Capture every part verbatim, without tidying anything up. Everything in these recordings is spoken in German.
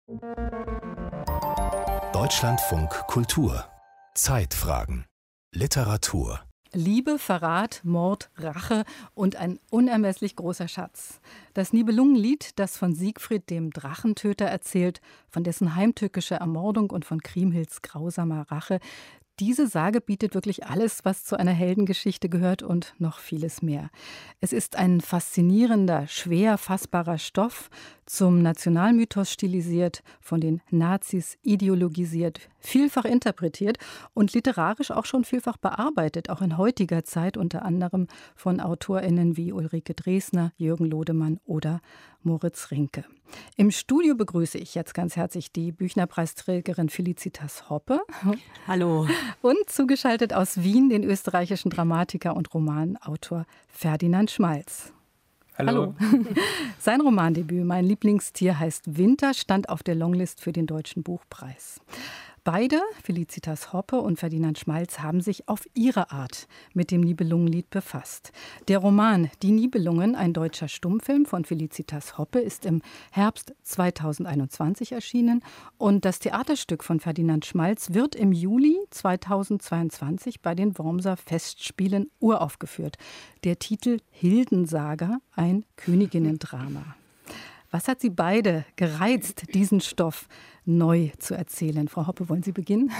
Deutschlandfunk Kultur. Zeitfragen. Literatur. Liebe, Verrat, Mord, Rache und ein unermesslich großer Schatz. Das Nibelungenlied, das von Siegfried dem Drachentöter erzählt, von dessen heimtückischer Ermordung und von Kriemhilds grausamer Rache. Diese Sage bietet wirklich alles, was zu einer Heldengeschichte gehört und noch vieles mehr. Es ist ein faszinierender, schwer fassbarer Stoff, zum Nationalmythos stilisiert, von den Nazis ideologisiert, vielfach interpretiert und literarisch auch schon vielfach bearbeitet, auch in heutiger Zeit, unter anderem von AutorInnen wie Ulrike Dresner, Jürgen Lodemann oder Moritz Rinke. Im Studio begrüße ich jetzt ganz herzlich die Büchnerpreisträgerin Felicitas Hoppe. Hallo. Und zugeschaltet aus Wien den österreichischen Dramatiker und Romanautor Ferdinand Schmalz. Hallo. Hallo. Sein Romandebüt Mein Lieblingstier heißt Winter stand auf der Longlist für den Deutschen Buchpreis. Beide, Felicitas Hoppe und Ferdinand Schmalz, haben sich auf ihre Art mit dem Nibelungenlied befasst. Der Roman Die Nibelungen, ein deutscher Stummfilm von Felicitas Hoppe, ist im Herbst zweitausendeinundzwanzig erschienen und das Theaterstück von Ferdinand Schmalz wird im Juli zweitausendzweiundzwanzig bei den Wormser Festspielen uraufgeführt. Der Titel Hildensaga, ein Königinnendrama. Was hat Sie beide gereizt, diesen Stoff neu zu erzählen? Frau Hoppe, wollen Sie beginnen?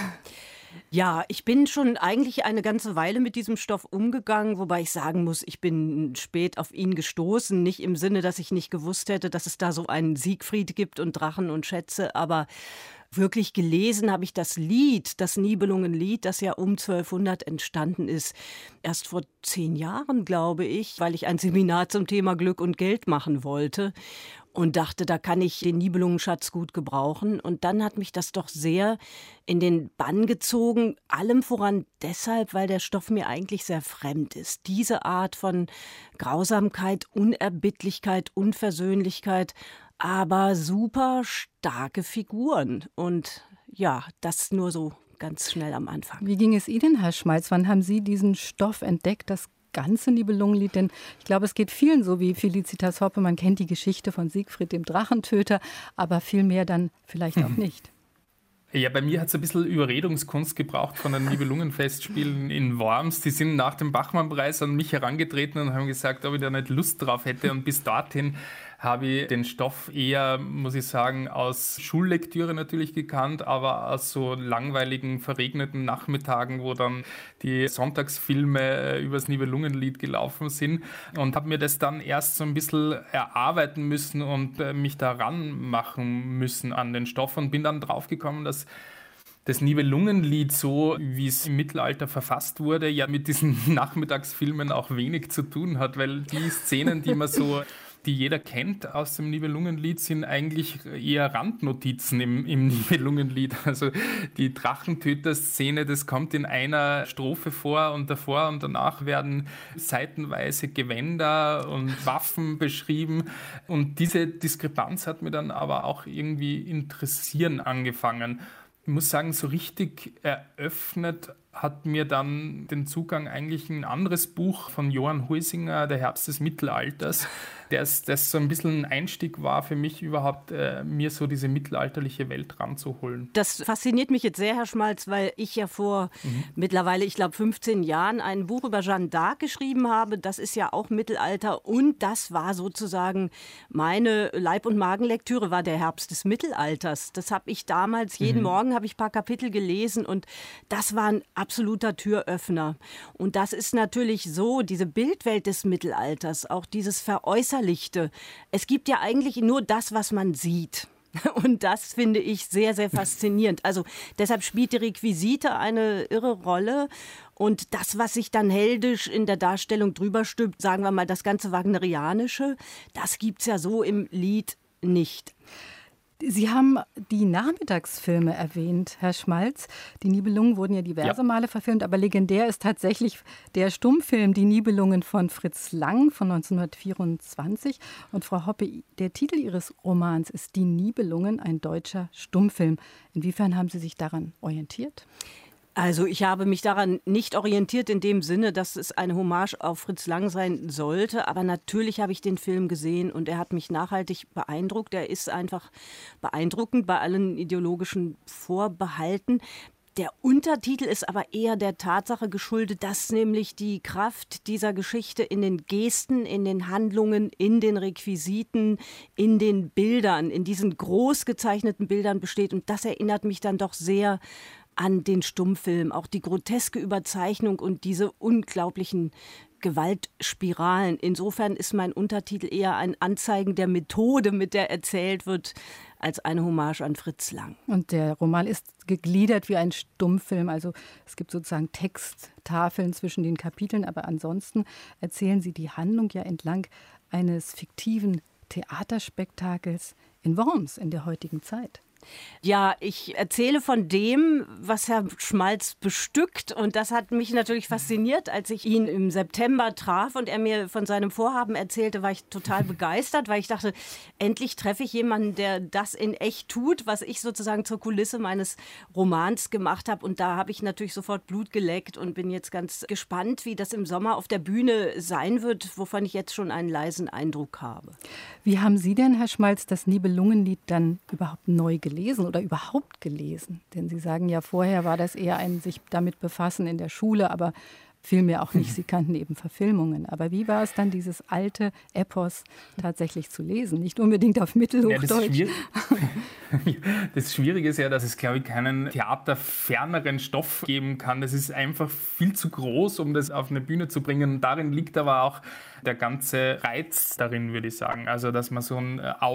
Ja, ich bin schon eigentlich eine ganze Weile mit diesem Stoff umgegangen, wobei ich sagen muss, ich bin spät auf ihn gestoßen. Nicht im Sinne, dass ich nicht gewusst hätte, dass es da so einen Siegfried gibt und Drachen und Schätze, aber wirklich gelesen habe ich das Lied, das Nibelungenlied, das ja um zwölfhundert entstanden ist, erst vor zehn Jahren, glaube ich, weil ich ein Seminar zum Thema Glück und Geld machen wollte. Und dachte, da kann ich den Nibelungenschatz gut gebrauchen. Und dann hat mich das doch sehr in den Bann gezogen. Allem voran deshalb, weil der Stoff mir eigentlich sehr fremd ist. Diese Art von Grausamkeit, Unerbittlichkeit, Unversöhnlichkeit, aber super starke Figuren. Und ja, das nur so ganz schnell am Anfang. Wie ging es Ihnen, Herr Schmalz? Wann haben Sie diesen Stoff entdeckt, das ganze Nibelungenlied? Denn ich glaube, es geht vielen so wie Felicitas Hoppe. Man kennt die Geschichte von Siegfried dem Drachentöter, aber viel mehr dann vielleicht auch nicht. Ja, bei mir hat es ein bisschen Überredungskunst gebraucht von den Nibelungenfestspielen in Worms. Die sind nach dem Bachmann-Preis an mich herangetreten und haben gesagt, ob ich da nicht Lust drauf hätte. Und bis dorthin habe ich den Stoff eher, muss ich sagen, aus Schullektüre natürlich gekannt, aber aus so langweiligen, verregneten Nachmittagen, wo dann die Sonntagsfilme übers Nibelungenlied gelaufen sind. Und habe mir das dann erst so ein bisschen erarbeiten müssen und mich da ranmachen müssen an den Stoff und bin dann draufgekommen, dass das Nibelungenlied, so wie es im Mittelalter verfasst wurde, ja mit diesen Nachmittagsfilmen auch wenig zu tun hat, weil die Szenen, die man so, die jeder kennt aus dem Nibelungenlied, sind eigentlich eher Randnotizen im, im Nibelungenlied. Also die Drachentöter-Szene, das kommt in einer Strophe vor und davor und danach werden seitenweise Gewänder und Waffen beschrieben. Und diese Diskrepanz hat mir dann aber auch irgendwie interessieren angefangen. Ich muss sagen, so richtig eröffnet hat mir dann den Zugang eigentlich ein anderes Buch von Johann Huissinger, Der Herbst des Mittelalters, das, das so ein bisschen ein Einstieg war für mich überhaupt, äh, mir so diese mittelalterliche Welt ranzuholen. Das fasziniert mich jetzt sehr, Herr Schmalz, weil ich ja vor mhm. mittlerweile, ich glaube, fünfzehn Jahren ein Buch über Jeanne d'Arc geschrieben habe. Das ist ja auch Mittelalter und das war sozusagen meine Leib- und Magenlektüre, war der Herbst des Mittelalters. Das habe ich damals, jeden mhm. Morgen habe ich ein paar Kapitel gelesen und das war ein absoluter Türöffner. Und das ist natürlich so, diese Bildwelt des Mittelalters, auch dieses Veräußerlichte. Es gibt ja eigentlich nur das, was man sieht. Und das finde ich sehr, sehr faszinierend. Also deshalb spielt die Requisite eine irre Rolle. Und das, was sich dann heldisch in der Darstellung drüber stülpt, sagen wir mal das ganze Wagnerianische, das gibt es ja so im Lied nicht. Sie haben die Nachmittagsfilme erwähnt, Herr Schmalz. Die Nibelungen wurden ja diverse ja. Male verfilmt, aber legendär ist tatsächlich der Stummfilm Die Nibelungen von Fritz Lang von neunzehnhundertvierundzwanzig. Und Frau Hoppe, der Titel Ihres Romans ist Die Nibelungen, ein deutscher Stummfilm. Inwiefern haben Sie sich daran orientiert? Also ich habe mich daran nicht orientiert in dem Sinne, dass es eine Hommage auf Fritz Lang sein sollte. Aber natürlich habe ich den Film gesehen und er hat mich nachhaltig beeindruckt. Er ist einfach beeindruckend bei allen ideologischen Vorbehalten. Der Untertitel ist aber eher der Tatsache geschuldet, dass nämlich die Kraft dieser Geschichte in den Gesten, in den Handlungen, in den Requisiten, in den Bildern, in diesen groß gezeichneten Bildern besteht. Und das erinnert mich dann doch sehr an den Stummfilm, auch die groteske Überzeichnung und diese unglaublichen Gewaltspiralen. Insofern ist mein Untertitel eher ein Anzeigen der Methode, mit der erzählt wird, als eine Hommage an Fritz Lang. Und der Roman ist gegliedert wie ein Stummfilm, also es gibt sozusagen Texttafeln zwischen den Kapiteln, aber ansonsten erzählen Sie die Handlung ja entlang eines fiktiven Theaterspektakels in Worms in der heutigen Zeit. Ja, ich erzähle von dem, was Herr Schmalz bestückt. Und das hat mich natürlich fasziniert. Als ich ihn im September traf und er mir von seinem Vorhaben erzählte, war ich total begeistert, weil ich dachte, endlich treffe ich jemanden, der das in echt tut, was ich sozusagen zur Kulisse meines Romans gemacht habe. Und da habe ich natürlich sofort Blut geleckt und bin jetzt ganz gespannt, wie das im Sommer auf der Bühne sein wird, wovon ich jetzt schon einen leisen Eindruck habe. Wie haben Sie denn, Herr Schmalz, das Nibelungenlied dann überhaupt neu gelesen? gelesen oder überhaupt gelesen? Denn Sie sagen ja, vorher war das eher ein sich damit befassen in der Schule, aber vielmehr auch nicht. Sie kannten eben Verfilmungen. Aber wie war es dann, dieses alte Epos tatsächlich zu lesen? Nicht unbedingt auf Mittelhochdeutsch. Ja, das, das Schwierige ist ja, dass es, glaube ich, keinen theaterferneren Stoff geben kann. Das ist einfach viel zu groß, um das auf eine Bühne zu bringen. Und darin liegt aber auch der ganze Reiz darin, würde ich sagen. Also, dass man so ein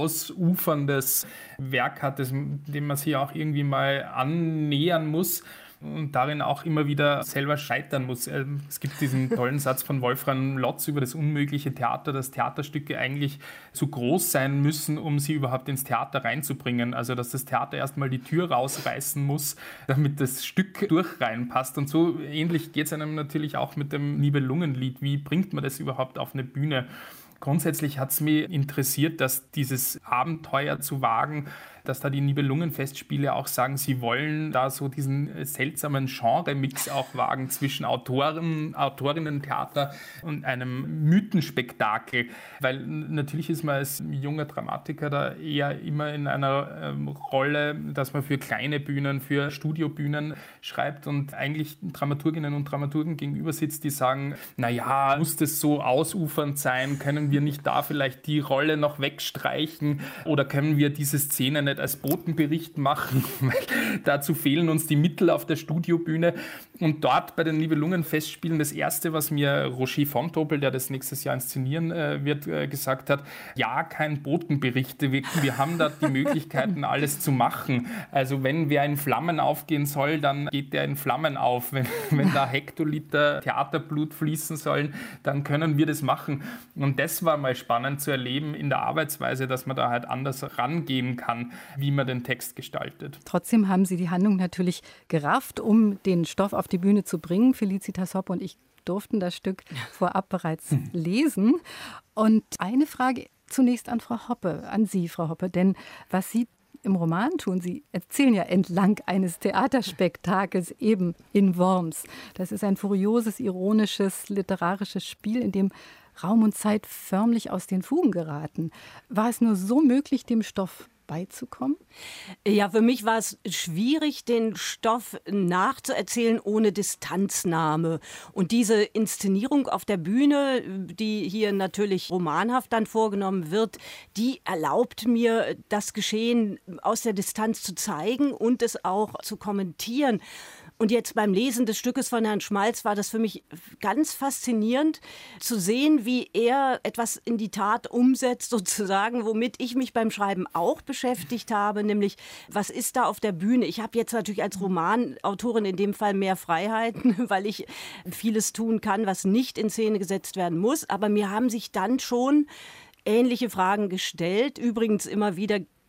ausuferndes Werk hat, das, dem man sich auch irgendwie mal annähern muss und darin auch immer wieder selber scheitern muss. Es gibt diesen tollen Satz von Wolfram Lotz über das unmögliche Theater, dass Theaterstücke eigentlich so groß sein müssen, um sie überhaupt ins Theater reinzubringen. Also dass das Theater erstmal die Tür rausreißen muss, damit das Stück durch reinpasst. Und so ähnlich geht es einem natürlich auch mit dem Nibelungenlied. Wie bringt man das überhaupt auf eine Bühne? Grundsätzlich hat es mich interessiert, dass dieses Abenteuer zu wagen, dass da die Nibelungenfestspiele auch sagen, sie wollen da so diesen seltsamen Genre-Mix auch wagen zwischen Autoren, Autorinnen-Theater und einem Mythenspektakel. Weil natürlich ist man als junger Dramatiker da eher immer in einer ähm, Rolle, dass man für kleine Bühnen, für Studiobühnen schreibt und eigentlich Dramaturginnen und Dramaturgen gegenüber sitzt, die sagen, naja, muss das so ausufernd sein? Können wir nicht da vielleicht die Rolle noch wegstreichen? Oder können wir diese Szene nicht als Botenbericht machen, weil dazu fehlen uns die Mittel auf der Studiobühne. Und dort bei den Nibelungenfestspielen, das Erste, was mir Roger Fontobel, der das nächstes Jahr inszenieren äh, wird, äh, gesagt hat, ja, kein Botenbericht. Wir, wir haben da die Möglichkeiten, alles zu machen. Also wenn wer in Flammen aufgehen soll, dann geht der in Flammen auf. Wenn, wenn da Hektoliter Theaterblut fließen sollen, dann können wir das machen. Und das war mal spannend zu erleben in der Arbeitsweise, dass man da halt anders rangehen kann, wie man den Text gestaltet. Trotzdem haben Sie die Handlung natürlich gerafft, um den Stoff auf die Bühne zu bringen. Felicitas Hoppe und ich durften das Stück vorab bereits hm. lesen. Und eine Frage zunächst an Frau Hoppe, an Sie, Frau Hoppe, denn was Sie im Roman tun, Sie erzählen ja entlang eines Theaterspektakels eben in Worms. Das ist ein furioses, ironisches, literarisches Spiel, in dem Raum und Zeit förmlich aus den Fugen geraten. War es nur so möglich, dem Stoff beizukommen? Ja, für mich war es schwierig, den Stoff nachzuerzählen ohne Distanznahme. Und diese Inszenierung auf der Bühne, die hier natürlich romanhaft dann vorgenommen wird, die erlaubt mir, das Geschehen aus der Distanz zu zeigen und es auch zu kommentieren. Und jetzt beim Lesen des Stückes von Herrn Schmalz war das für mich ganz faszinierend zu sehen, wie er etwas in die Tat umsetzt, sozusagen, womit ich mich beim Schreiben auch beschäftigt habe, nämlich was ist da auf der Bühne? Ich habe jetzt natürlich als Romanautorin in dem Fall mehr Freiheiten, weil ich vieles tun kann, was nicht in Szene gesetzt werden muss. Aber mir haben sich dann schon ähnliche Fragen gestellt, übrigens immer wieder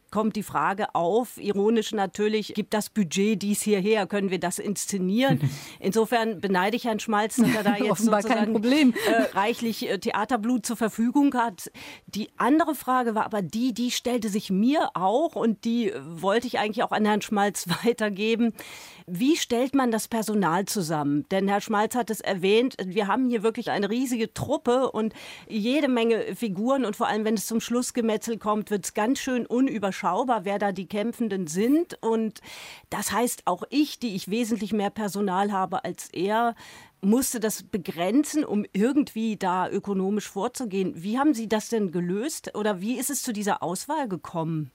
kommt die Frage auf, ironisch natürlich, gibt das Budget dies hierher, können wir das inszenieren? Insofern beneide ich Herrn Schmalz, dass er da jetzt sozusagen kein Problem. Äh, reichlich äh, Theaterblut zur Verfügung hat. Die andere Frage war aber die, die stellte sich mir auch und die äh, wollte ich eigentlich auch an Herrn Schmalz weitergeben. Wie stellt man das Personal zusammen? Denn Herr Schmalz hat es erwähnt, wir haben hier wirklich eine riesige Truppe und jede Menge Figuren und vor allem, wenn es zum Schlussgemetzel kommt, wird es ganz schön unüberschaubar, wer da die Kämpfenden sind. Und das heißt, auch ich, die ich wesentlich mehr Personal habe als er, musste das begrenzen, um irgendwie da ökonomisch vorzugehen. Wie haben Sie das denn gelöst oder wie ist es zu dieser Auswahl gekommen?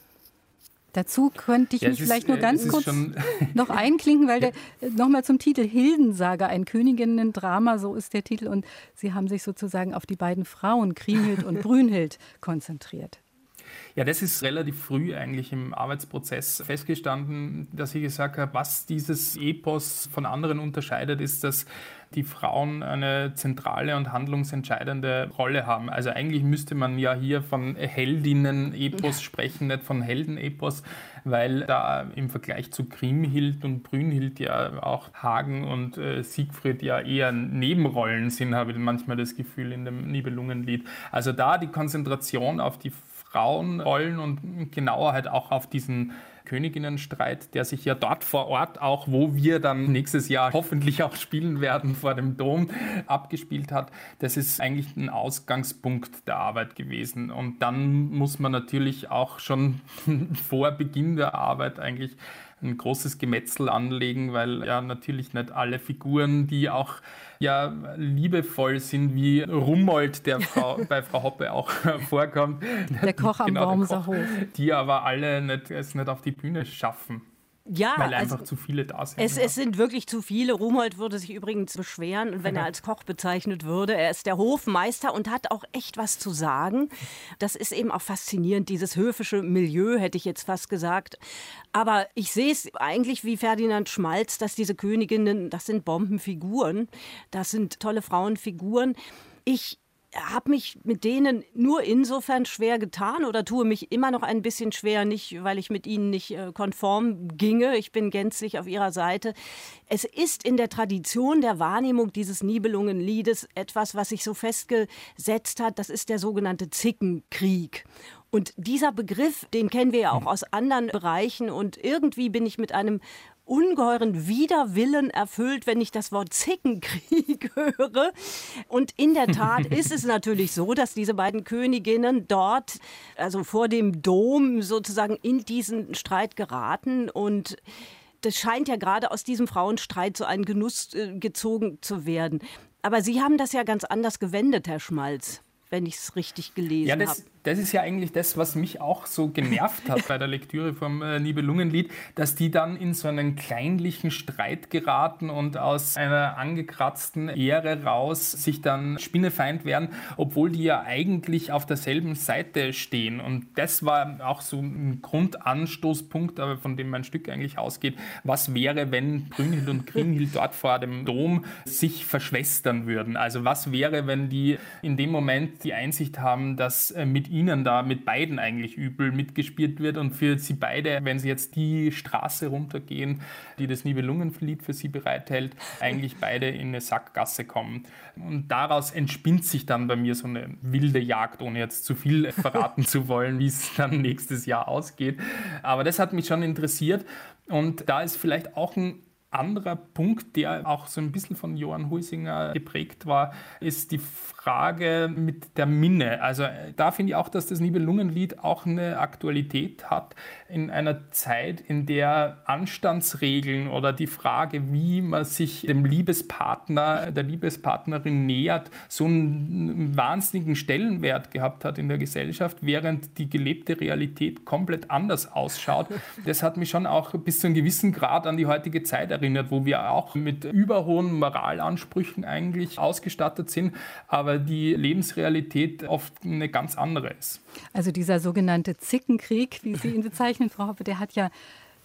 Dazu könnte ich ja, mich ist, vielleicht nur äh, ganz kurz noch einklinken, weil der nochmal zum Titel Hildensaga, ein Königinnen-Drama, so ist der Titel. Und Sie haben sich sozusagen auf die beiden Frauen, Kriemhild und Brünnhild, konzentriert. Ja, das ist relativ früh eigentlich im Arbeitsprozess festgestanden, dass ich gesagt habe, was dieses Epos von anderen unterscheidet, ist, dass die Frauen eine zentrale und handlungsentscheidende Rolle haben. Also eigentlich müsste man ja hier von Heldinnen-Epos sprechen, nicht von Helden-Epos, weil da im Vergleich zu Kriemhild und Brünnhild ja auch Hagen und äh, Siegfried ja eher Nebenrollen sind, habe ich manchmal das Gefühl in dem Nibelungenlied. Also da die Konzentration auf die Frauenrollen und genauer halt auch auf diesen Königinnenstreit, der sich ja dort vor Ort auch, wo wir dann nächstes Jahr hoffentlich auch spielen werden, vor dem Dom abgespielt hat. Das ist eigentlich ein Ausgangspunkt der Arbeit gewesen. Und dann muss man natürlich auch schon vor Beginn der Arbeit eigentlich ein großes Gemetzel anlegen, weil ja natürlich nicht alle Figuren, die auch ja liebevoll sind, wie Rummold, der Frau, bei Frau Hoppe auch vorkommt. Der Koch am genau, Wormser Hof. Die aber alle nicht, es nicht auf die Bühne schaffen. Ja, weil einfach also zu viele da sind. Es, ja. es sind wirklich zu viele. Rumhold würde sich übrigens beschweren, und wenn er als Koch bezeichnet würde. Er ist der Hofmeister und hat auch echt was zu sagen. Das ist eben auch faszinierend, dieses höfische Milieu, hätte ich jetzt fast gesagt. Aber ich sehe es eigentlich wie Ferdinand Schmalz, dass diese Königinnen, das sind Bombenfiguren, das sind tolle Frauenfiguren. Ich habe mich mit denen nur insofern schwer getan oder tue mich immer noch ein bisschen schwer, nicht, weil ich mit ihnen nicht äh, konform ginge. Ich bin gänzlich auf ihrer Seite. Es ist in der Tradition der Wahrnehmung dieses Nibelungenliedes etwas, was sich so festgesetzt hat. Das ist der sogenannte Zickenkrieg. Und dieser Begriff, den kennen wir ja auch aus anderen Bereichen. Und irgendwie bin ich mit einem ungeheuren Widerwillen erfüllt, wenn ich das Wort Zickenkrieg höre. Und in der Tat ist es natürlich so, dass diese beiden Königinnen dort, also vor dem Dom, sozusagen in diesen Streit geraten. Und das scheint ja gerade aus diesem Frauenstreit so ein Genuss äh, gezogen zu werden. Aber Sie haben das ja ganz anders gewendet, Herr Schmalz, wenn ich es richtig gelesen ja, habe. das, das ist ja eigentlich das, was mich auch so genervt hat bei der Lektüre vom äh, Nibelungenlied, dass die dann in so einen kleinlichen Streit geraten und aus einer angekratzten Ehre raus sich dann spinnefeind werden, obwohl die ja eigentlich auf derselben Seite stehen. Und das war auch so ein Grundanstoßpunkt, aber von dem mein Stück eigentlich ausgeht. Was wäre, wenn Brünnhild und Kriemhild dort vor dem Dom sich verschwestern würden? Also was wäre, wenn die in dem Moment die Einsicht haben, dass äh, mit ihnen da, mit beiden eigentlich übel mitgespielt wird und für sie beide, wenn sie jetzt die Straße runtergehen, die das Nibelungenlied für sie bereithält, eigentlich beide in eine Sackgasse kommen. Und daraus entspinnt sich dann bei mir so eine wilde Jagd, ohne jetzt zu viel verraten zu wollen, wie es dann nächstes Jahr ausgeht. Aber das hat mich schon interessiert und da ist vielleicht auch ein anderer Punkt, der auch so ein bisschen von Johann Huissinger geprägt war, ist die Frage mit der Minne. Also da finde ich auch, dass das Nibelungenlied auch eine Aktualität hat in einer Zeit, in der Anstandsregeln oder die Frage, wie man sich dem Liebespartner, der Liebespartnerin nähert, so einen wahnsinnigen Stellenwert gehabt hat in der Gesellschaft, während die gelebte Realität komplett anders ausschaut. Das hat mich schon auch bis zu einem gewissen Grad an die heutige Zeit erinnert, wo wir auch mit überhohen Moralansprüchen eigentlich ausgestattet sind, aber die Lebensrealität oft eine ganz andere ist. Also dieser sogenannte Zickenkrieg, wie Sie ihn bezeichnen, Frau Hoppe, der hat ja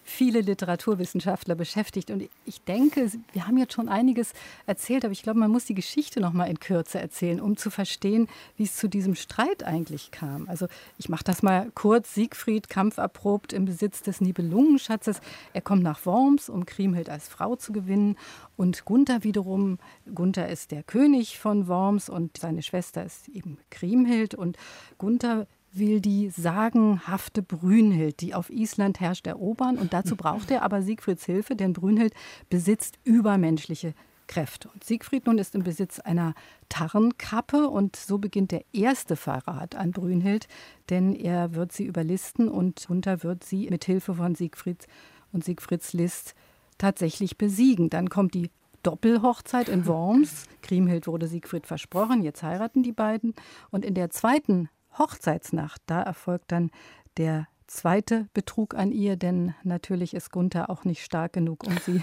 viele Literaturwissenschaftler beschäftigt. Und ich denke, wir haben jetzt schon einiges erzählt, aber ich glaube, man muss die Geschichte noch mal in Kürze erzählen, um zu verstehen, wie es zu diesem Streit eigentlich kam. Also ich mache das mal kurz. Siegfried, kampferprobt im Besitz des Nibelungenschatzes. Er kommt nach Worms, um Kriemhild als Frau zu gewinnen. Und Gunther wiederum, Gunther ist der König von Worms und seine Schwester ist eben Kriemhild. Und Gunther will die sagenhafte Brünnhild, die auf Island herrscht, erobern. Und dazu braucht er aber Siegfrieds Hilfe, denn Brünnhild besitzt übermenschliche Kräfte. Und Siegfried nun ist im Besitz einer Tarnkappe und so beginnt der erste Verrat an Brünnhild, denn er wird sie überlisten und Gunther wird sie mit Hilfe von Siegfried und Siegfrieds List tatsächlich besiegen. Dann kommt die Doppelhochzeit in Worms. Kriemhild wurde Siegfried versprochen, jetzt heiraten die beiden. Und in der zweiten Hochzeitsnacht, da erfolgt dann der zweite Betrug an ihr, denn natürlich ist Gunther auch nicht stark genug, um sie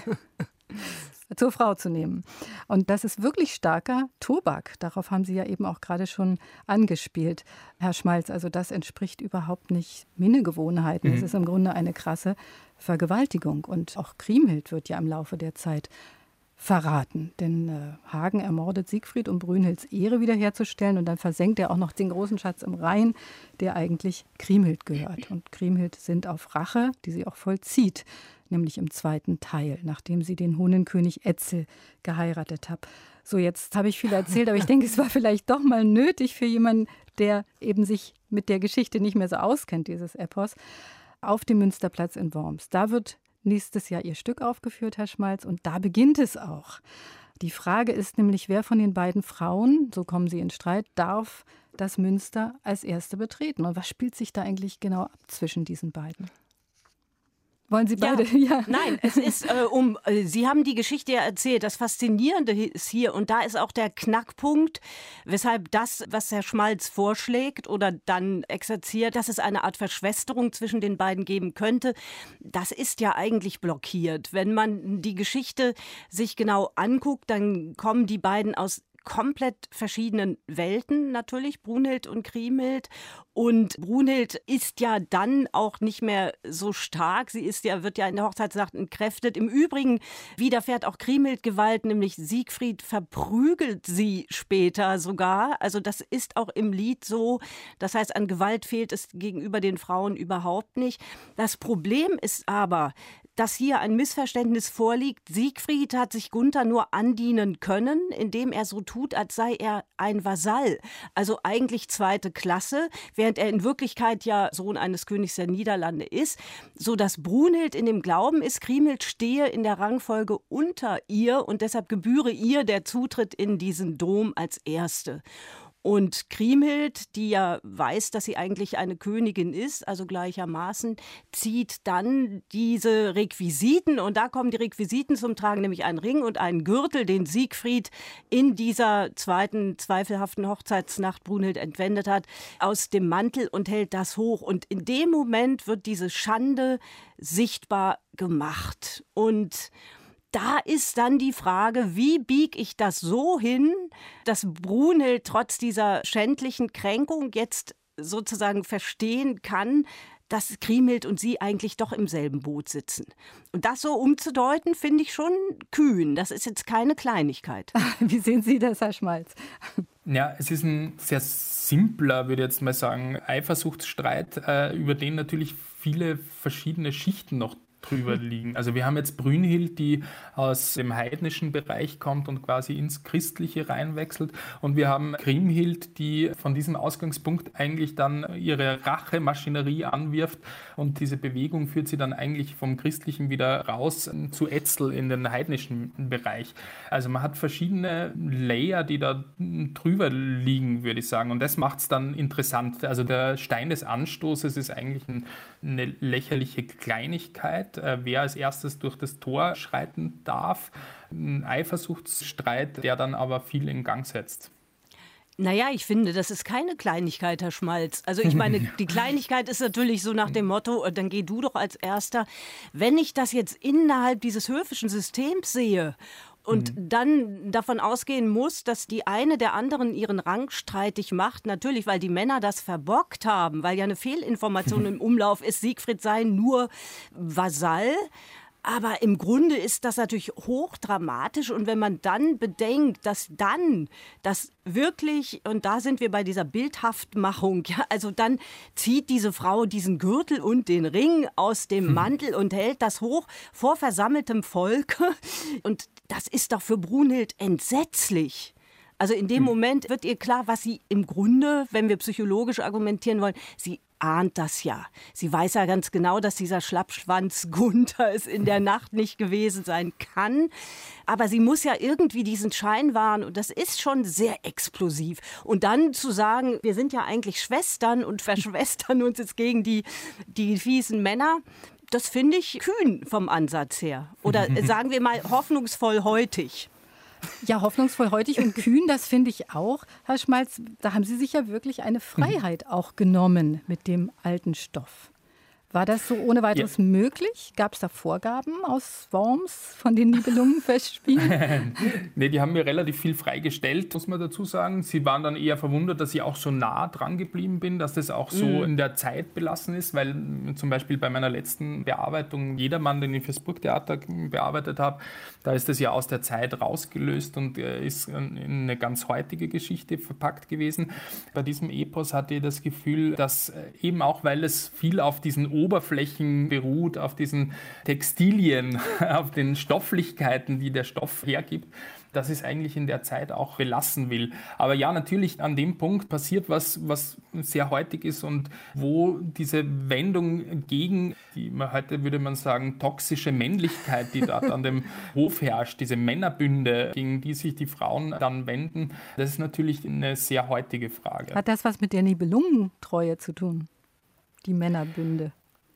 zur Frau zu nehmen. Und das ist wirklich starker Tobak. Darauf haben Sie ja eben auch gerade schon angespielt, Herr Schmalz. Also das entspricht überhaupt nicht Minnegewohnheiten. Mhm. Es ist im Grunde eine krasse Vergewaltigung. Und auch Kriemhild wird ja im Laufe der Zeit verraten. Denn äh, Hagen ermordet Siegfried, um Brünnhilds Ehre wiederherzustellen. Und dann versenkt er auch noch den großen Schatz im Rhein, der eigentlich Kriemhild gehört. Und Kriemhild sinnt auf Rache, die sie auch vollzieht, nämlich im zweiten Teil, nachdem sie den Hunnenkönig Etzel geheiratet hat. So, jetzt habe ich viel erzählt, aber ich denke, es war vielleicht doch mal nötig für jemanden, der eben sich mit der Geschichte nicht mehr so auskennt, dieses Epos, auf dem Münsterplatz in Worms. Da wird nächstes Jahr Ihr Stück aufgeführt, Herr Schmalz, und da beginnt es auch. Die Frage ist nämlich, wer von den beiden Frauen, so kommen sie in Streit, darf das Münster als Erste betreten? Und was spielt sich da eigentlich genau ab zwischen diesen beiden? Wollen Sie beide? Ja, ja. Nein, es ist äh, um. Äh, Sie haben die Geschichte ja erzählt. Das Faszinierende ist hier, und da ist auch der Knackpunkt, weshalb das, was Herr Schmalz vorschlägt oder dann exerziert, dass es eine Art Verschwesterung zwischen den beiden geben könnte, das ist ja eigentlich blockiert. Wenn man die Geschichte sich genau anguckt, dann kommen die beiden aus komplett verschiedenen Welten natürlich, Brunhild und Kriemhild. Und Brunhild ist ja dann auch nicht mehr so stark. Sie ist ja, wird ja in der Hochzeitsnacht entkräftet. Im Übrigen widerfährt auch Kriemhild Gewalt, nämlich Siegfried verprügelt sie später sogar. Also das ist auch im Lied so. Das heißt, an Gewalt fehlt es gegenüber den Frauen überhaupt nicht. Das Problem ist aber, dass hier ein Missverständnis vorliegt. Siegfried hat sich Gunther nur andienen können, indem er so tut, als sei er ein Vasall. Also eigentlich zweite Klasse, während er in Wirklichkeit ja Sohn eines Königs der Niederlande ist. So dass Brunhild in dem Glauben ist, Kriemhild stehe in der Rangfolge unter ihr und deshalb gebühre ihr der Zutritt in diesen Dom als Erste. Und Kriemhild, die ja weiß, dass sie eigentlich eine Königin ist, also gleichermaßen, zieht dann diese Requisiten, und da kommen die Requisiten zum Tragen, nämlich einen Ring und einen Gürtel, den Siegfried in dieser zweiten zweifelhaften Hochzeitsnacht Brunhild entwendet hat, aus dem Mantel und hält das hoch. Und in dem Moment wird diese Schande sichtbar gemacht. Und da ist dann die Frage, wie biege ich das so hin, dass Brunhild trotz dieser schändlichen Kränkung jetzt sozusagen verstehen kann, dass Kriemhild und sie eigentlich doch im selben Boot sitzen. Und das so umzudeuten, finde ich schon kühn. Das ist jetzt keine Kleinigkeit. Wie sehen Sie das, Herr Schmalz? Ja, es ist ein sehr simpler, würde ich jetzt mal sagen, Eifersuchtsstreit, äh, über den natürlich viele verschiedene Schichten noch drüber liegen. Also wir haben jetzt Brünnhild, die aus dem heidnischen Bereich kommt und quasi ins Christliche reinwechselt. Und wir haben Kriemhild, die von diesem Ausgangspunkt eigentlich dann ihre Rachemaschinerie anwirft. Und diese Bewegung führt sie dann eigentlich vom Christlichen wieder raus zu Etzel in den heidnischen Bereich. Also man hat verschiedene Layer, die da drüber liegen, würde ich sagen. Und das macht es dann interessant. Also der Stein des Anstoßes ist eigentlich ein, eine lächerliche Kleinigkeit. Wer als erstes durch das Tor schreiten darf. Ein Eifersuchtsstreit, der dann aber viel in Gang setzt. Naja, ich finde, das ist keine Kleinigkeit, Herr Schmalz. Also ich meine, die Kleinigkeit ist natürlich so nach dem Motto, dann geh du doch als Erster. Wenn ich das jetzt innerhalb dieses höfischen Systems sehe Und mhm. dann davon ausgehen muss, dass die eine der anderen ihren Rang streitig macht. Natürlich, weil die Männer das verbockt haben, weil ja eine Fehlinformation im Umlauf ist, Siegfried sei nur Vasall. Aber im Grunde ist das natürlich hochdramatisch. Und wenn man dann bedenkt, dass dann das wirklich, und da sind wir bei dieser Bildhaftmachung, ja, also dann zieht diese Frau diesen Gürtel und den Ring aus dem Mantel und hält das hoch vor versammeltem Volk. Und das ist doch für Brunhild entsetzlich. Also in dem Moment wird ihr klar, was sie im Grunde, wenn wir psychologisch argumentieren wollen, sie ahnt das ja. Sie weiß ja ganz genau, dass dieser Schlappschwanz Gunther es in der Nacht nicht gewesen sein kann. Aber sie muss ja irgendwie diesen Schein wahren und das ist schon sehr explosiv. Und dann zu sagen, wir sind ja eigentlich Schwestern und verschwestern uns jetzt gegen die, die fiesen Männer, das finde ich kühn vom Ansatz her. Oder sagen wir mal hoffnungsvoll heutig. Ja, hoffnungsvoll heutig und kühn, das finde ich auch. Herr Schmalz, da haben Sie sich ja wirklich eine Freiheit auch genommen mit dem alten Stoff. War das so ohne weiteres ja. möglich? Gab es da Vorgaben aus Worms von den Nibelungenfestspielen? Nee, die haben mir relativ viel freigestellt, muss man dazu sagen. Sie waren dann eher verwundert, dass ich auch so nah dran geblieben bin, dass das auch so mm. in der Zeit belassen ist, weil zum Beispiel bei meiner letzten Bearbeitung Jedermann, den ich fürs Burgtheater bearbeitet habe, da ist das ja aus der Zeit rausgelöst und ist in eine ganz heutige Geschichte verpackt gewesen. Bei diesem Epos hatte ich das Gefühl, dass eben auch, weil es viel auf diesen Oberflächen beruht, auf diesen Textilien, auf den Stofflichkeiten, die der Stoff hergibt, dass es eigentlich in der Zeit auch belassen will. Aber ja, natürlich an dem Punkt passiert was, was sehr heutig ist und wo diese Wendung gegen die, heute würde man sagen, toxische Männlichkeit, die dort an dem Hof herrscht, diese Männerbünde, gegen die sich die Frauen dann wenden, das ist natürlich eine sehr heutige Frage. Hat das was mit der Nibelungentreue zu tun? Die Männerbünde?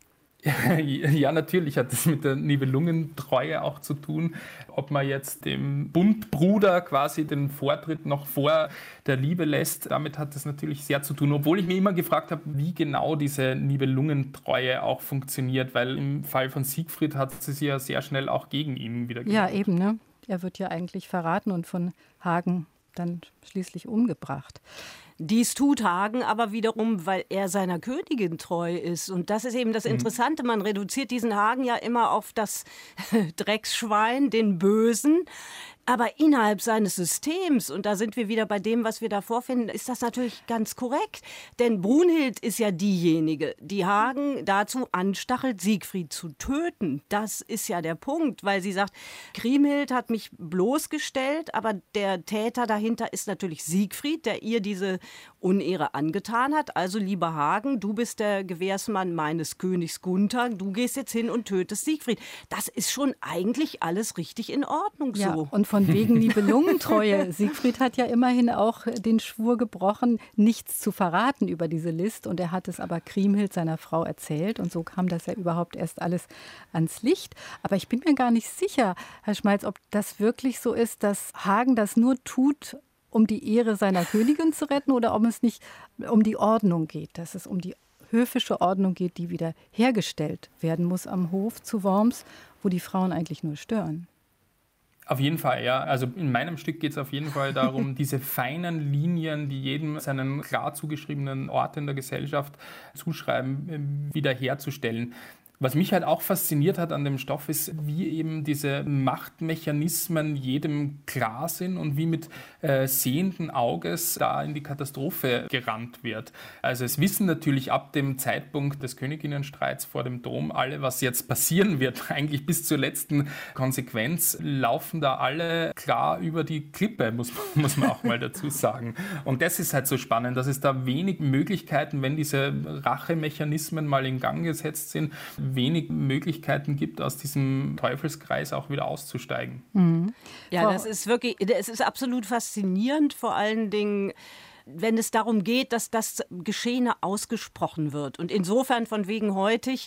Ja, natürlich hat das mit der Nibelungentreue auch zu tun, ob man jetzt dem Bundbruder quasi den Vortritt noch vor der Liebe lässt. Damit hat das natürlich sehr zu tun, obwohl ich mir immer gefragt habe, wie genau diese Nibelungentreue auch funktioniert, weil im Fall von Siegfried hat sie sich ja sehr schnell auch gegen ihn wieder gewendet. Ja, eben, ne? Er wird ja eigentlich verraten und von Hagen dann schließlich umgebracht. Dies tut Hagen aber wiederum, weil er seiner Königin treu ist. Und das ist eben das Interessante. Man reduziert diesen Hagen ja immer auf das Drecksschwein, den Bösen. Aber innerhalb seines Systems, und da sind wir wieder bei dem, was wir da vorfinden, ist das natürlich ganz korrekt. Denn Brunhild ist ja diejenige, die Hagen dazu anstachelt, Siegfried zu töten. Das ist ja der Punkt, weil sie sagt, Kriemhild hat mich bloßgestellt, aber der Täter dahinter ist natürlich Siegfried, der ihr diese Unehre angetan hat. Also, lieber Hagen, du bist der Gewährsmann meines Königs Gunther, du gehst jetzt hin und tötest Siegfried. Das ist schon eigentlich alles richtig in Ordnung so. Ja, und von wegen Nibelungentreue. Siegfried hat ja immerhin auch den Schwur gebrochen, nichts zu verraten über diese List. Und er hat es aber Kriemhild, seiner Frau, erzählt. Und so kam das ja überhaupt erst alles ans Licht. Aber ich bin mir gar nicht sicher, Herr Schmalz, ob das wirklich so ist, dass Hagen das nur tut, um die Ehre seiner Königin zu retten oder ob es nicht um die Ordnung geht, dass es um die höfische Ordnung geht, die wieder hergestellt werden muss am Hof zu Worms, wo die Frauen eigentlich nur stören. Auf jeden Fall, ja. Also in meinem Stück geht es auf jeden Fall darum, diese feinen Linien, die jedem seinen klar zugeschriebenen Ort in der Gesellschaft zuschreiben, wiederherzustellen. Was mich halt auch fasziniert hat an dem Stoff ist, wie eben diese Machtmechanismen jedem klar sind und wie mit äh, sehenden Auges da in die Katastrophe gerannt wird. Also es wissen natürlich ab dem Zeitpunkt des Königinnenstreits vor dem Dom alle, was jetzt passieren wird. Eigentlich bis zur letzten Konsequenz laufen da alle klar über die Klippe, muss, muss man auch mal dazu sagen. Und das ist halt so spannend, dass es da wenig Möglichkeiten, wenn diese Rachemechanismen mal in Gang gesetzt sind, wenig Möglichkeiten gibt, aus diesem Teufelskreis auch wieder auszusteigen. Mhm. Ja, das ist wirklich, es ist absolut faszinierend, vor allen Dingen, wenn es darum geht, dass das Geschehene ausgesprochen wird. Und insofern von wegen heutig,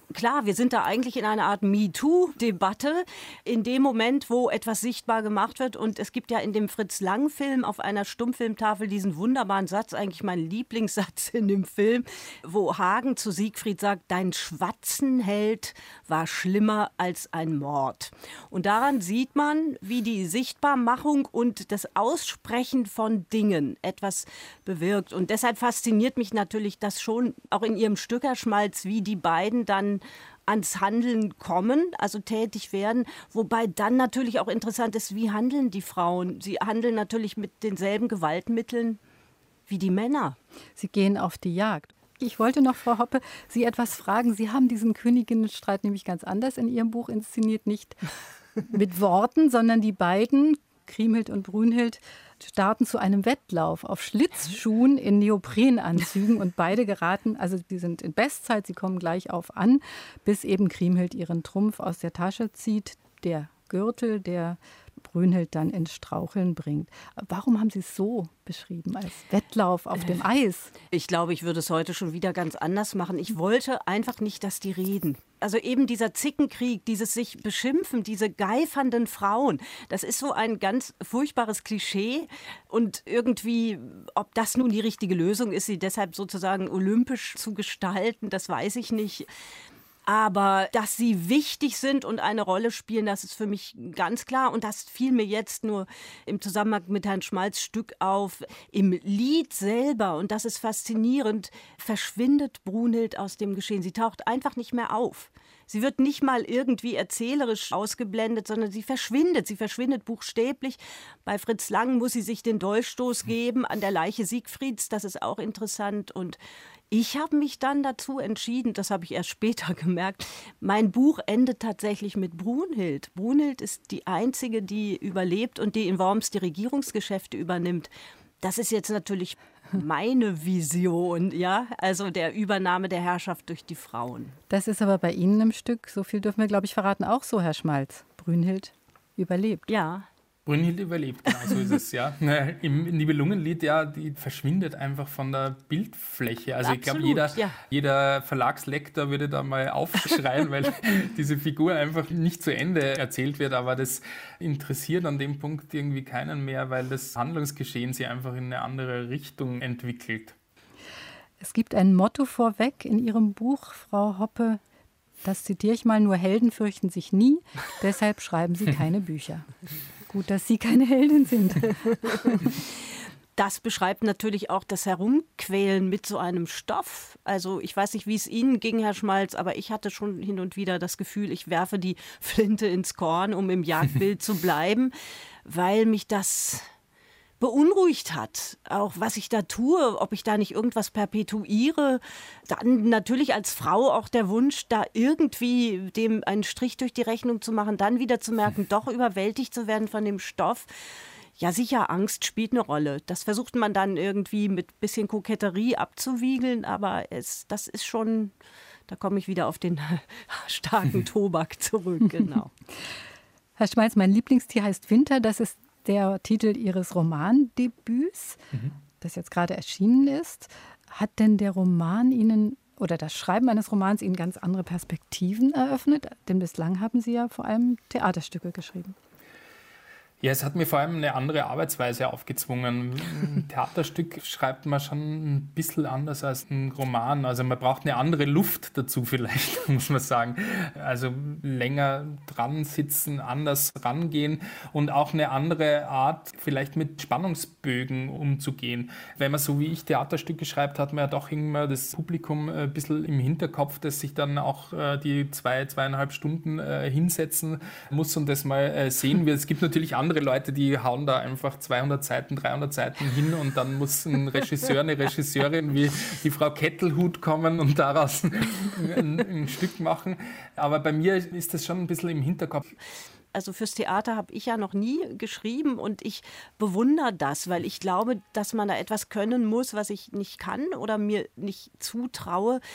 klar, wir sind da eigentlich in einer Art MeToo-Debatte, in dem Moment, wo etwas sichtbar gemacht wird. Und es gibt ja in dem Fritz-Lang-Film auf einer Stummfilmtafel diesen wunderbaren Satz, eigentlich mein Lieblingssatz in dem Film, wo Hagen zu Siegfried sagt, dein Schwatzenheld war schlimmer als ein Mord. Und daran sieht man, wie die Sichtbarmachung und das Aussprechen von Dingen etwas bewirkt. Und deshalb fasziniert mich natürlich das schon auch in ihrem Stückerschmalz, wie die beiden dann ans Handeln kommen, also tätig werden. Wobei dann natürlich auch interessant ist, wie handeln die Frauen? Sie handeln natürlich mit denselben Gewaltmitteln wie die Männer. Sie gehen auf die Jagd. Ich wollte noch, Frau Hoppe, Sie etwas fragen. Sie haben diesen Königinnenstreit nämlich ganz anders in Ihrem Buch inszeniert, nicht mit Worten, sondern die beiden, Kriemhild und Brunhild, starten zu einem Wettlauf auf Schlitzschuhen in Neoprenanzügen und beide geraten, also die sind in Bestzeit, sie kommen gleich auf an, bis eben Kriemhild ihren Trumpf aus der Tasche zieht, der Gürtel, der Brunhild dann ins Straucheln bringt. Warum haben Sie es so beschrieben, als Wettlauf auf dem Eis? Ich glaube, ich würde es heute schon wieder ganz anders machen. Ich wollte einfach nicht, dass die reden. Also eben dieser Zickenkrieg, dieses sich beschimpfen, diese geifernden Frauen, das ist so ein ganz furchtbares Klischee. Und irgendwie, ob das nun die richtige Lösung ist, sie deshalb sozusagen olympisch zu gestalten, das weiß ich nicht. Aber dass sie wichtig sind und eine Rolle spielen, das ist für mich ganz klar. Und das fiel mir jetzt nur im Zusammenhang mit Herrn Schmalz' Stück auf. Im Lied selber, und das ist faszinierend, verschwindet Brunhild aus dem Geschehen. Sie taucht einfach nicht mehr auf. Sie wird nicht mal irgendwie erzählerisch ausgeblendet, sondern sie verschwindet. Sie verschwindet buchstäblich. Bei Fritz Lang muss sie sich den Dolchstoß geben an der Leiche Siegfrieds. Das ist auch interessant. Und ich habe mich dann dazu entschieden, das habe ich erst später gemerkt, mein Buch endet tatsächlich mit Brunhild. Brunhild ist die einzige, die überlebt und die in Worms die Regierungsgeschäfte übernimmt. Das ist jetzt natürlich meine Vision, ja, also der Übernahme der Herrschaft durch die Frauen. Das ist aber bei Ihnen im Stück, so viel dürfen wir, glaube ich, verraten, auch so, Herr Schmalz. Brunhild überlebt. Ja. Brunhild überlebt, genau so ist es, ja. Im Nibelungenlied, ja, die verschwindet einfach von der Bildfläche. Also Absolut, ich glaube, jeder, ja. jeder Verlagslektor würde da mal aufschreien, weil diese Figur einfach nicht zu Ende erzählt wird. Aber das interessiert an dem Punkt irgendwie keinen mehr, weil das Handlungsgeschehen sich einfach in eine andere Richtung entwickelt. Es gibt ein Motto vorweg in Ihrem Buch, Frau Hoppe. Das zitiere ich mal, nur Helden fürchten sich nie, deshalb schreiben sie keine Bücher. Gut, dass Sie keine Heldin sind. Das beschreibt natürlich auch das Herumquälen mit so einem Stoff. Also ich weiß nicht, wie es Ihnen ging, Herr Schmalz, aber ich hatte schon hin und wieder das Gefühl, ich werfe die Flinte ins Korn, um im Jagdbild zu bleiben, weil mich das beunruhigt hat, auch was ich da tue, ob ich da nicht irgendwas perpetuiere. Dann natürlich als Frau auch der Wunsch, da irgendwie dem einen Strich durch die Rechnung zu machen, dann wieder zu merken, doch überwältigt zu werden von dem Stoff. Ja, sicher, Angst spielt eine Rolle. Das versucht man dann irgendwie mit bisschen Koketterie abzuwiegeln, aber es, das ist schon, da komme ich wieder auf den starken Tobak zurück, genau. Herr Schmalz, mein Lieblingstier heißt Winter, das ist der Titel Ihres Romandebüts, mhm. das jetzt gerade erschienen ist. Hat denn der Roman Ihnen oder das Schreiben eines Romans Ihnen ganz andere Perspektiven eröffnet? Denn bislang haben Sie ja vor allem Theaterstücke geschrieben. Ja, es hat mir vor allem eine andere Arbeitsweise aufgezwungen. Ein Theaterstück schreibt man schon ein bisschen anders als ein Roman. Also man braucht eine andere Luft dazu vielleicht, muss man sagen. Also länger dran sitzen, anders rangehen und auch eine andere Art, vielleicht mit Spannungsbögen umzugehen. Wenn man so wie ich Theaterstücke schreibt, hat man ja doch immer das Publikum ein bisschen im Hinterkopf, das sich dann auch die zwei, zweieinhalb Stunden hinsetzen muss und das mal sehen wird. Es gibt natürlich andere Andere Leute, die hauen da einfach zweihundert Seiten, dreihundert Seiten hin und dann muss ein Regisseur, eine Regisseurin wie die Frau Kettelhut kommen und daraus ein, ein Stück machen. Aber bei mir ist das schon ein bisschen im Hinterkopf. Also fürs Theater habe ich ja noch nie geschrieben und ich bewundere das, weil ich glaube, dass man da etwas können muss, was ich nicht kann oder mir nicht zutraue.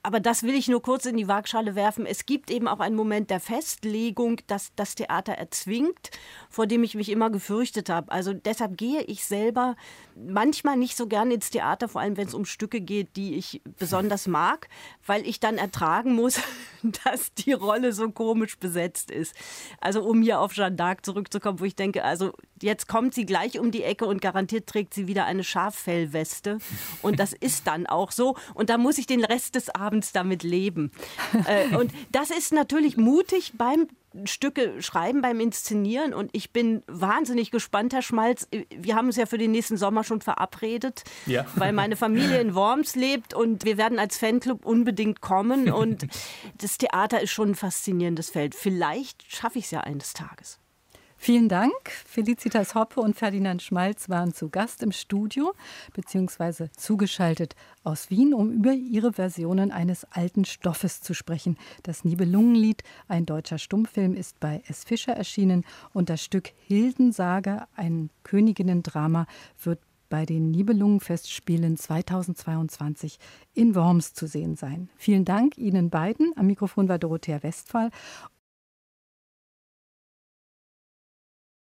aber das will ich nur kurz in die Waagschale werfen. Es gibt eben auch einen Moment der Festlegung, dass das Theater erzwingt, vor dem ich mich immer gefürchtet habe. Also deshalb gehe ich selber manchmal nicht so gerne ins Theater, vor allem wenn es um Stücke geht, die ich besonders mag, weil ich dann ertragen muss, dass die Rolle so komisch besetzt ist. Also um hier auf Jeanne d'Arc zurückzukommen, wo ich denke, also jetzt kommt sie gleich um die Ecke und garantiert trägt sie wieder eine Schaffellweste. Und das ist dann auch so. Und da muss ich den Rest des Abends damit leben. äh, und das ist natürlich mutig beim Stücke schreiben, beim Inszenieren. Und ich bin wahnsinnig gespannt, Herr Schmalz. Wir haben uns ja für den nächsten Sommer schon verabredet, ja. weil meine Familie in Worms lebt und wir werden als Fanclub unbedingt kommen. Und das Theater ist schon ein faszinierendes Feld. Vielleicht schaffe ich es ja eines Tages. Vielen Dank. Felicitas Hoppe und Ferdinand Schmalz waren zu Gast im Studio, beziehungsweise zugeschaltet aus Wien, um über ihre Versionen eines alten Stoffes zu sprechen. Das Nibelungenlied, ein deutscher Stummfilm, ist bei S. Fischer erschienen und das Stück Hildensage, ein Königinnendrama, wird bei den Nibelungenfestspielen zweitausendzweiundzwanzig in Worms zu sehen sein. Vielen Dank Ihnen beiden. Am Mikrofon war Dorothea Westphal